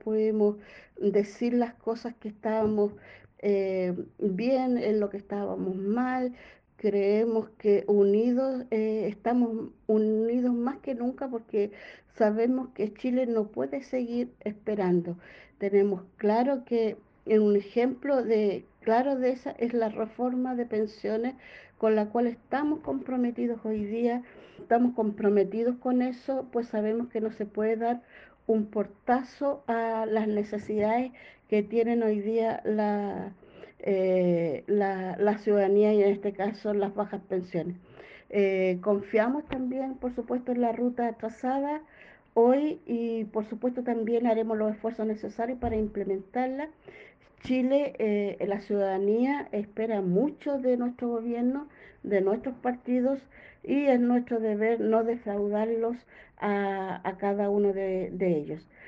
pudimos decir las cosas que estábamos bien, en lo que estábamos mal. Creemos que unidos, estamos unidos más que nunca porque sabemos que Chile no puede seguir esperando. Tenemos claro que un ejemplo claro de esa es la reforma de pensiones con la cual estamos comprometidos hoy día. Estamos comprometidos con eso, pues sabemos que no se puede dar un portazo a las necesidades que tienen hoy día la ciudadanía y en este caso las bajas pensiones. Confiamos también, por supuesto, en la ruta trazada hoy y por supuesto también haremos los esfuerzos necesarios para implementarla. Chile, la ciudadanía espera mucho de nuestro gobierno, de nuestros partidos y es nuestro deber no defraudarlos a cada uno de ellos.